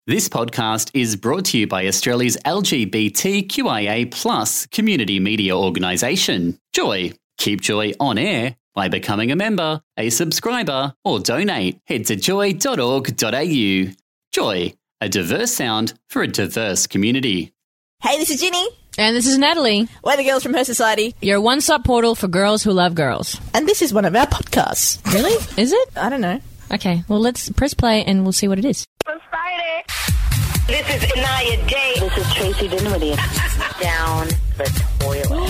This podcast is brought to you by Australia's LGBTQIA+ community media organisation, Joy. Keep Joy on air by becoming a member, a subscriber, or donate. Head to joy.org.au. Joy, a diverse sound for a diverse community. Hey, this is Ginny. And this is Natalie. We're the girls from Her Society. Your one-stop portal for girls who love girls. And this is one of our podcasts. Really? Is it? I don't know. Okay, well, let's press play and we'll see what it is. Friday. This is Inaya Day. This is Tracy Dinwiddie. Down the toilet.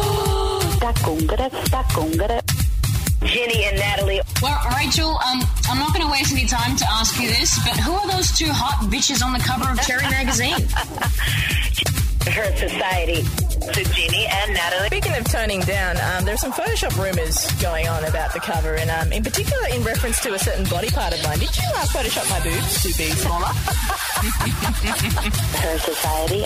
Jenny and Natalie. Well, Rachel, I'm not going to waste any time to ask you this, but who are those two hot bitches on the cover of Cherry Magazine? Her Society. So Jenny and Natalie. Speaking of toning down, there's some Photoshop rumours going on about the cover, and in particular in reference to a certain body part of mine. Did you Photoshop my boobs to be smaller? Her Society.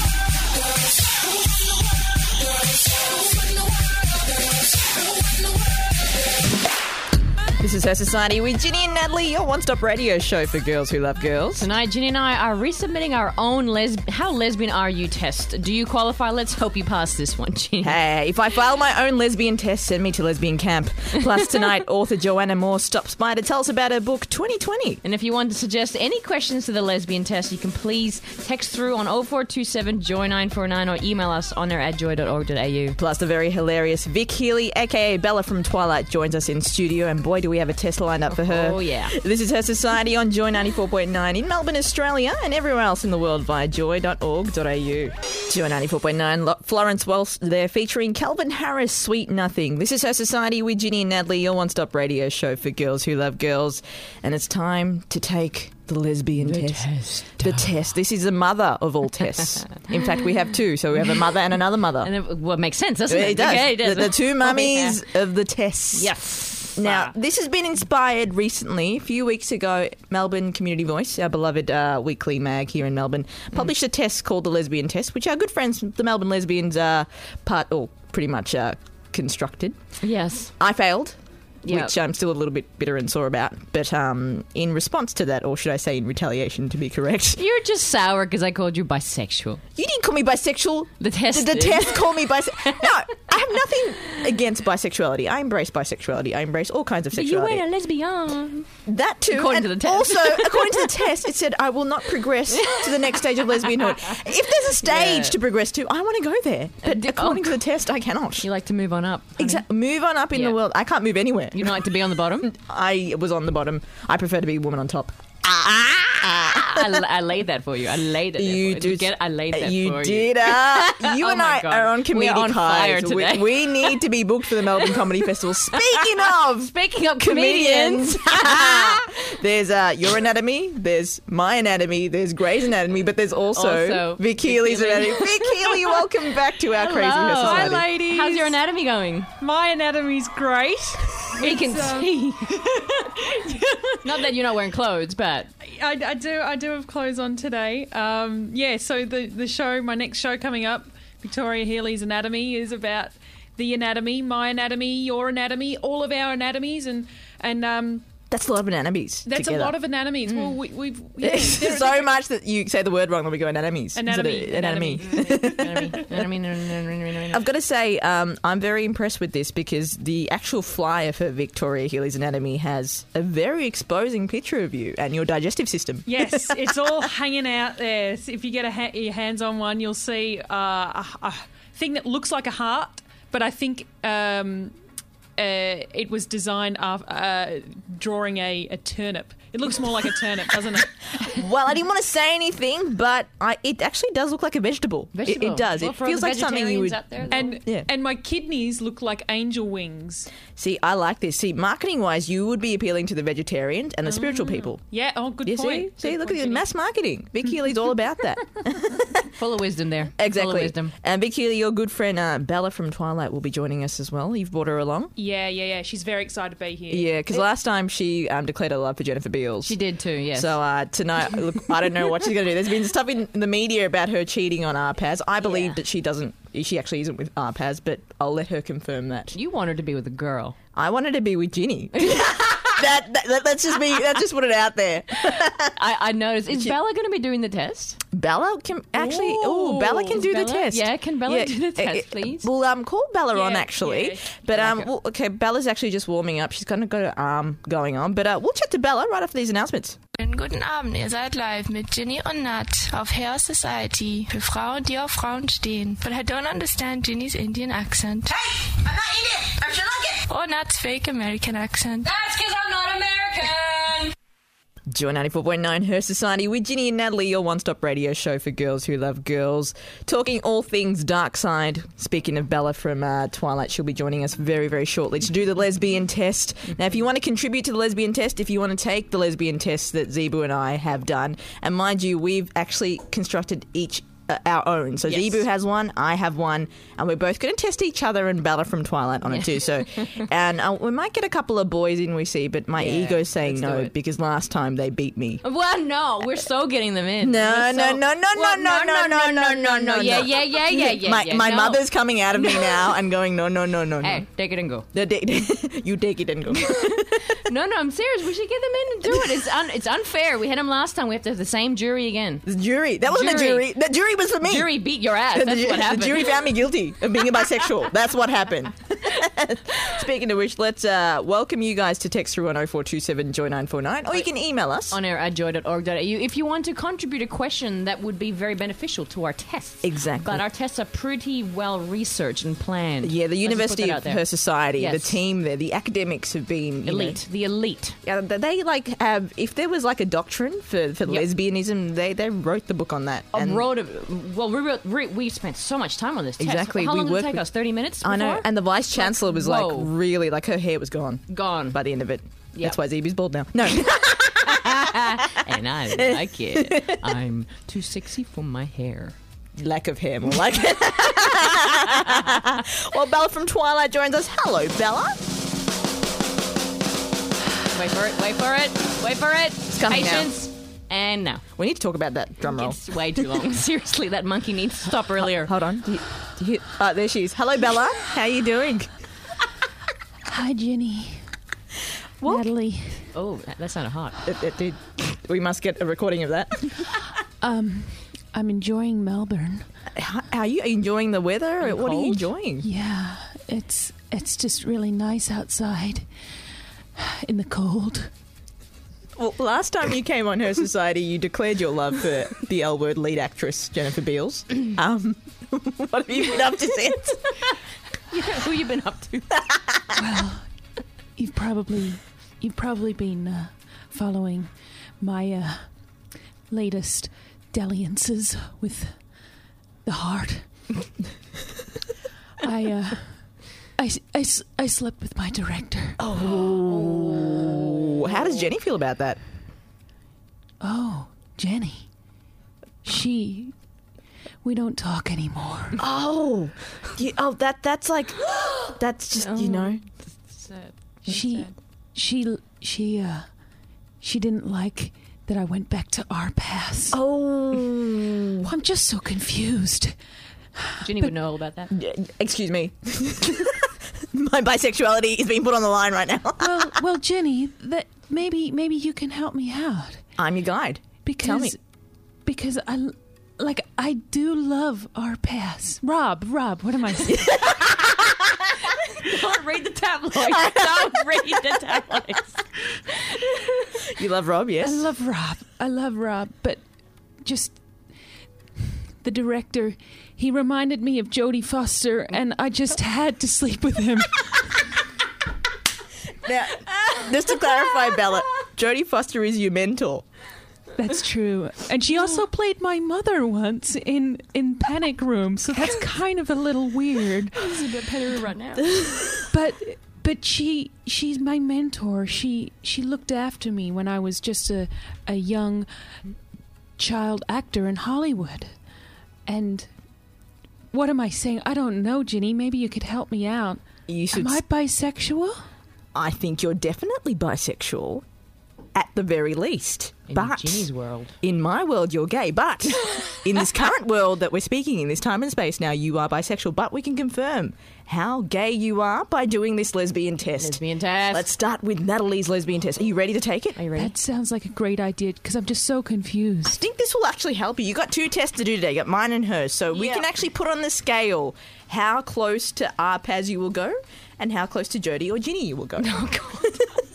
This is Her Society with Ginny and Natalie, your one-stop radio show for girls who love girls. Tonight, Ginny and I are resubmitting our own How Lesbian Are You test. Do you qualify? Let's hope you pass this one, Ginny. Hey, if I file my own lesbian test, send me to lesbian camp. Plus, tonight, author Joanna Moore stops by to tell us about her book, 2020. And if you want to suggest any questions to the lesbian test, you can please text through on 0427 Joy 949 or email us on air at joy.org.au. Plus, the very hilarious Vic Healy, a.k.a. Bella from Twilight, joins us in studio, and boy, do we have a test lined up for her. Oh, yeah. This is Her Society on Joy 94.9 in Melbourne, Australia, and everywhere else in the world via joy.org.au. Joy 94.9, Florence Welsh there featuring Calvin Harris, Sweet Nothing. This is Her Society with Ginny and Natalie, your one-stop radio show for girls who love girls. And it's time to take the lesbian test. The test. This is the mother of all tests. In fact, we have two. So we have a mother and another mother. And it makes sense, doesn't it? It does. Okay, it does. The two mummies of the tests. Yes. Now, this has been inspired recently. A few weeks ago, Melbourne Community Voice, our beloved weekly mag here in Melbourne, published a test called the Lesbian Test, which our good friends, the Melbourne Lesbians, pretty much constructed. Yes. I failed. Yep. Which I'm still a little bit bitter and sore about. But in response to that, or should I say in retaliation to be correct. You're just sour because I called you bisexual. You didn't call me bisexual. The test The did. test called me bisexual. No, I have nothing against bisexuality. I embrace bisexuality. I embrace all kinds of sexuality. You ain't a lesbian. That too. According and to the test. Also, according to the test, it said I will not progress to the next stage of lesbianhood. If there's a stage to progress to, I want to go there. But according to the test, I cannot. You like to move on up. Exactly. Move on up in the world. I can't move anywhere. You don't like to be on the bottom? I was on the bottom. I prefer to be a woman on top. I laid that for you. I laid it. You for you. I laid that you for did. you. You Oh and my I God. are on comedic We are on fire highs. today. We need to be booked for the Melbourne Comedy Festival. Speaking of comedians. There's Your Anatomy, there's My Anatomy, there's Grey's Anatomy, but there's also Vic Healy's Anatomy. Vic Healy, welcome back to our Crazy Her Hello. Society. Hi, ladies. How's your anatomy going? My anatomy's great. We can see. Not that you're not wearing clothes, but I do have clothes on today. So the show, my next show coming up, Victoria Healy's Anatomy, is about the anatomy, my anatomy, your anatomy, all of our anatomies, and That's a lot of anatomies. that's together. a lot of anatomies. Well, we've so much that you say the word wrong, then we go anatomies. Anatomy. Anatomy. I've got to say, I'm very impressed with this because the actual flyer for Victoria Healy's Anatomy has a very exposing picture of you and your digestive system. Yes, it's all hanging out there. So if you get your hands on one, you'll see a thing that looks like a heart, but I think it was designed drawing a turnip. It looks more like a turnip, doesn't it? Well, I didn't want to say anything, but it actually does look like a vegetable. It does. Well, it for feels the like something you would... vegetarians out there, And my kidneys look like angel wings. See, I like this. See, marketing-wise, you would be appealing to the vegetarians and the spiritual people. Yeah, good You point. see, Good look point, at the Jenny. mass marketing. Vic Healy's all about that. full of wisdom there. Exactly. Full of wisdom. And Vic Healy, your good friend Bella from Twilight will be joining us as well. You've brought her along. Yeah. She's very excited to be here. Yeah, because last time she declared her love for Jennifer Beals. She did too, yes. So tonight, look, I don't know what she's going to do. There's been stuff in the media about her cheating on Arpaz. I believe that she actually isn't with Arpaz, but I'll let her confirm that. You want her to be with a girl. I wanted to be with Ginny. Let's just put it out there. I noticed. Is Bella going to be doing the test? Bella can actually. Oh, Bella can do the test. Yeah, can Bella do the test, please? Well, call Bella on actually. yeah. But well, okay, Bella's actually just warming up. She's kind of got her arm going on. But we'll chat to Bella right after these announcements. Guten Abend, ihr seid live mit Ginny und Nat auf Hair Society für Frauen, die auf Frauen stehen. But I don't understand Ginny's Indian accent. Hey, I'm not Indian. I'm Sri Lankan. Or Nat's fake American accent. That's because I'm not American. Joy 94.9 Her Society with Ginny and Natalie, your one-stop radio show for girls who love girls. Talking all things dark side. Speaking of Bella from Twilight, she'll be joining us very, very shortly to do the lesbian test. Now, if you want to contribute to the lesbian test, if you want to take the lesbian test that Zebu and I have done, and mind you, we've actually constructed each our own. So Zebu has one, I have one, and we're both going to test each other and Bella from Twilight on it too. So, and we might get a couple of boys in, we see, but my ego's saying no because last time they beat me. Well, no, we're so getting them in. No. Yeah. My mother's coming out of me now and going, no. Hey, take it and go. You take it and go. No, I'm serious. We should get them in and do it. It's unfair. We had them last time. We have to have the same jury again. The jury. That wasn't a jury. The jury was for me. Jury beat your ass. That's what happened. The jury found me guilty of being a bisexual. That's what happened. Speaking of which, let's welcome you guys to text through on 0427 Joy 949, or you can email us on air at joy.org.au if you want to contribute a question that would be very beneficial to our tests. Exactly. But our tests are pretty well researched and planned. Yeah, the University of Her Society, the team there, the academics have been elite. The elite. Yeah, they have. If there was like a doctrine for lesbianism, they wrote the book on that. We spent so much time on this test. Exactly. How long did it take us? 30 minutes before? I know. And the vice chancellor was like, really, like her hair was gone by the end of it. Yep. That's why Zebu's bald now. No. And I like it. I'm too sexy for my hair. Lack of hair, more like it. Well, Bella from Twilight joins us. Hello, Bella. Wait for it. It's coming Patience. Now. And now. We need to talk about that drum roll. It's way too long. Seriously, that monkey needs to stop earlier. Hold on. Do you there she is. Hello, Bella. How are you doing? Hi, Ginny. What? Natalie. Oh, that sounded hot. It did. We must get a recording of that. I'm enjoying Melbourne. How are you enjoying the weather? What are you enjoying? Yeah, it's just really nice outside in the cold. Well, last time you came on Her Society, you declared your love for the L-Word lead actress, Jennifer Beals. What have you been up to since? Who you been up to? Well, you've probably been following my latest dalliances with the heart. I slept with my director. Oh. How does Jenny feel about that? Oh, Jenny. We don't talk anymore. Oh. That's like, that's just, you know. Sad. She didn't like that I went back to our paths. Oh. I'm just so confused. Ginny would know all about that. Excuse me. My bisexuality is being put on the line right now. well, Ginny, that maybe you can help me out. I'm your guide. Tell me. Because I do love our paths. Rob, what am I saying? Don't read the tabloids. Don't read the tabloids. You love Rob, yes? I love Rob, but just the director, he reminded me of Jodie Foster, and I just had to sleep with him. Now, just to clarify, Bella, Jodie Foster is your mentor. That's true. And she also played my mother once in Panic Room, so that's kind of a little weird. This is a bit Panic Room right now. But she's my mentor. She looked after me when I was just a young child actor in Hollywood. And what am I saying? I don't know, Ginny. Maybe you could help me out. Am I bisexual? I think you're definitely bisexual. at the very least. But Ginny's world. in my world, you're gay. But in this current world that we're speaking in, this time and space now, you are bisexual. But we can confirm how gay you are by doing this lesbian test. Lesbian test. Let's start with Natalie's lesbian test. Are you ready to take it? Are you ready? That sounds like a great idea because I'm just so confused. I think this will actually help you. You got 2 tests to do today. You got mine and hers. So we can actually put on the scale how close to Arpaz you will go and how close to Jodie or Ginny you will go. Oh, God.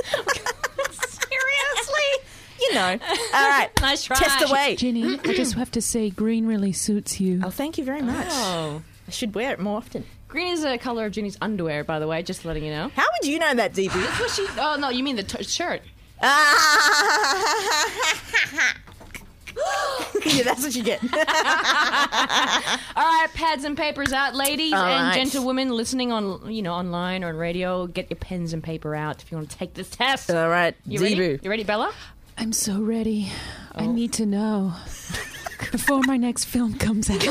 Seriously? You know. All right. Nice try. Test away. Ginny, I just have to say green really suits you. Oh, thank you very much. Oh. I should wear it more often. Green is the colour of Ginny's underwear, by the way, just letting you know. How would you know that, DB? That's what she... Oh, no, you mean the shirt. Yeah, that's what you get. All right, pads and papers out, ladies All and right. gentlewomen listening on, online or on radio. Get your pens and paper out if you want to take this test. All right, You ready? Zebu. You ready, Bella? I'm so ready. I need to know before my next film comes out.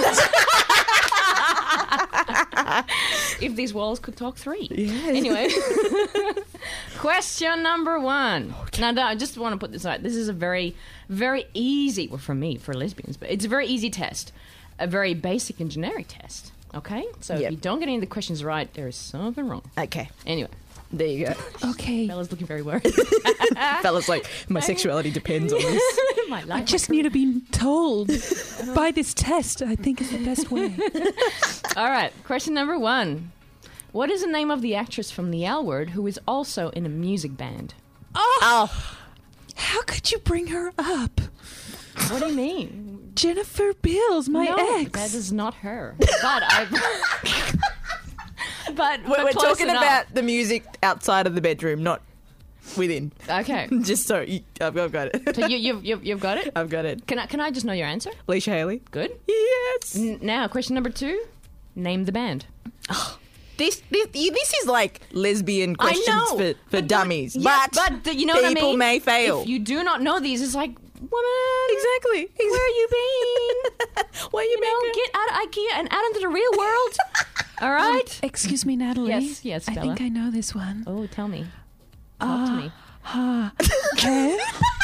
If these walls could talk 3. Yes. Anyway. Question number 1. Now, I just want to put this out. This is a very, very easy, well, for me, for lesbians, but it's a very easy test. A very basic and generic test. Okay? So Yep. if you don't get any of the questions right, there is something wrong. Okay, Anyway, there you go. Okay, Bella's looking very worried. Fella's like, my sexuality depends on this. My I life. just need to be told by this test. I think is the best way. All right, question number 1. What is the name of the actress from The L Word who is also in a music band? Oh, How could you bring her up? What do you mean? Jennifer Beals, my No, ex. that is not her. But I. but we're close talking enough. about the music outside of the bedroom, not within. Okay, Just so I've got it. so you've got it. I've got it. Can I just know your answer? Alicia Haley. Good. Yes. Now, question number 2. Name the band. This is like lesbian questions I know for but dummies, yeah, but you know what I mean. people may fail. If you do not know these, it's like, woman, Exactly. where you been? Where you been? Get out of IKEA and out into the real world. All right. Excuse me, Natalie. Yes, I Bella. think I know this one. Oh, tell me. Talk to me. Okay.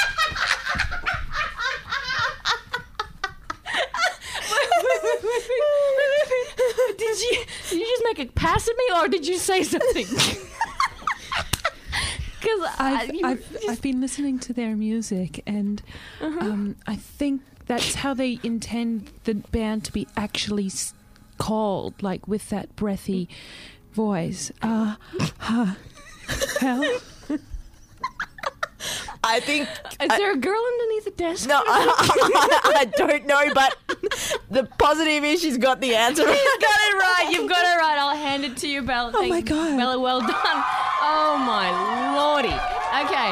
Did you just make a pass at me, or did you say something? Because I've been listening to their music, and I think that's how they intend the band to be actually called, like with that breathy voice. Hell. I think. Is there a girl underneath the desk? No, I don't know, but the positive is she's got the answer. You've got it right. You've got it right. I'll hand it to you, Bella. Oh, my God. Bella, well done. Oh my lordy. Okay.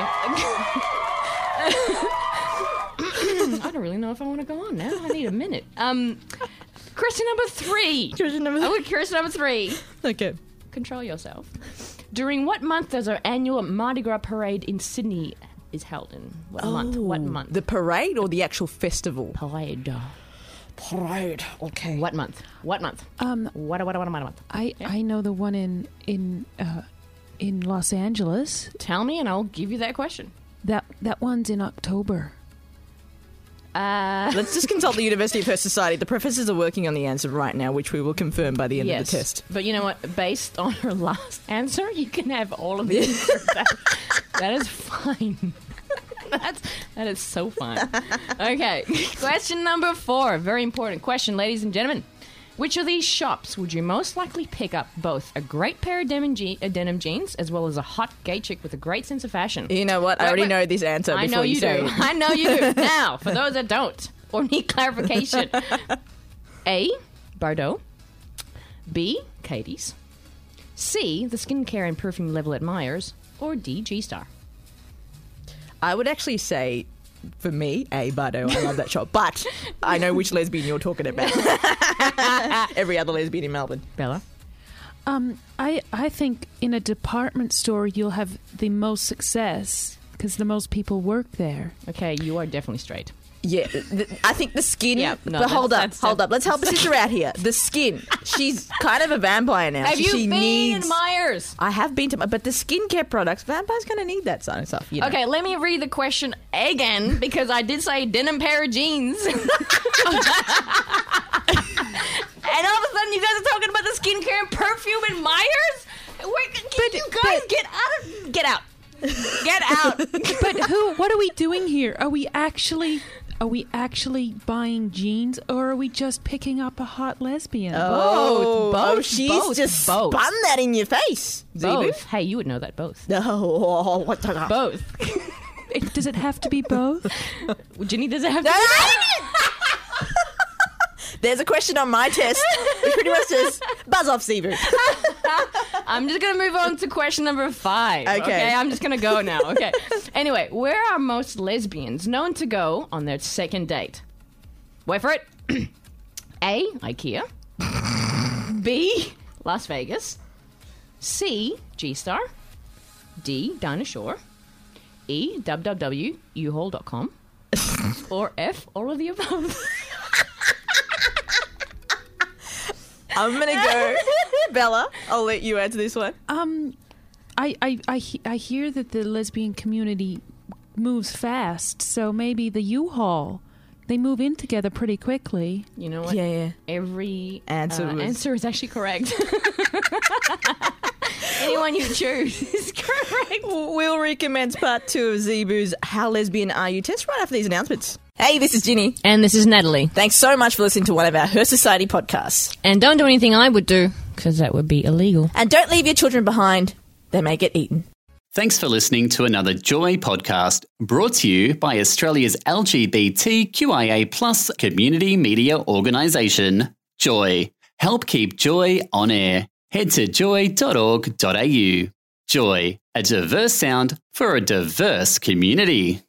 I don't really know if I want to go on now. I need a minute. Question number 3. Question number Question number 3. Okay. Control yourself. During what month does our annual Mardi Gras parade in Sydney is held in? What month? What month? The parade or the actual festival? parade. Parade. Okay. What month? What month? What month? I know the one in Los Angeles. Tell me, and I'll give you that question. That one's in October. Let's just consult the University of Her Society. The professors are working on the answer right now, which we will confirm by the end of the test. But you know what? Based on her last answer, you can have all of the answers. That is fine. That is so fine. Okay. Question number 4. Very important question, ladies and gentlemen. Which of these shops would you most likely pick up both a great pair of denim jeans as well as a hot gay chick with a great sense of fashion? You know what? I already know this answer I before know you you say do. it. I know you do. Now, for those that don't or need clarification. A, Bardot. B, Katie's. C, the skincare and perfume level at Myers. Or D, G-Star. I would actually say, for me, A, Bardot. I love that shop. But I know which lesbian you're talking about. Every other lesbian in Melbourne. Bella? I think in a department store you'll have the most success because the most people work there. Okay, you are definitely straight. Yeah, I think the skin. Yeah, no, but hold that's- up. Let's help a sister out here. The skin. She's kind of a vampire now. Have you she been needs. in Myers? I have been to, but the skincare products, vampires going to need that sort of stuff. You know? Okay, let me read the question again because I did say denim pair of jeans. And all of a sudden you guys are talking about the skincare and perfume in Myers? You guys get out. Get out. But what are we doing here? Are we actually buying jeans, or are we just picking up a hot lesbian? Both. She's Both. just spun that in your face. Zebu. Both. Hey, you would know that both. No, what the Both. Does it have to be both? Ginny, does it have to be There's a question on my test. It pretty much says, buzz off, Zebu. I'm just going to move on to question number 5. Okay. I'm just going to go now. Okay. Anyway, where are most lesbians known to go on their second date? Wait for it. A, IKEA. B, Las Vegas. C, G-Star. D, Dinah Shore. E, www.uhaul.com. Or F, all of the above. I'm going to go. Bella, I'll let you answer this one. I hear that the lesbian community moves fast, so maybe the U-Haul. They move in together pretty quickly. You know what? Yeah. Every Answer is actually correct. Anyone you choose is correct. We'll recommence part 2 of Zebu's How Lesbian Are You test right after these announcements. Hey, this is Ginny. And this is Natalie. Thanks so much for listening to one of our Her Society podcasts. And don't do anything I would do, because that would be illegal. And don't leave your children behind. They may get eaten. Thanks for listening to another Joy podcast brought to you by Australia's LGBTQIA+ community media organisation, Joy. Help keep Joy on air. Head to joy.org.au. Joy, a diverse sound for a diverse community.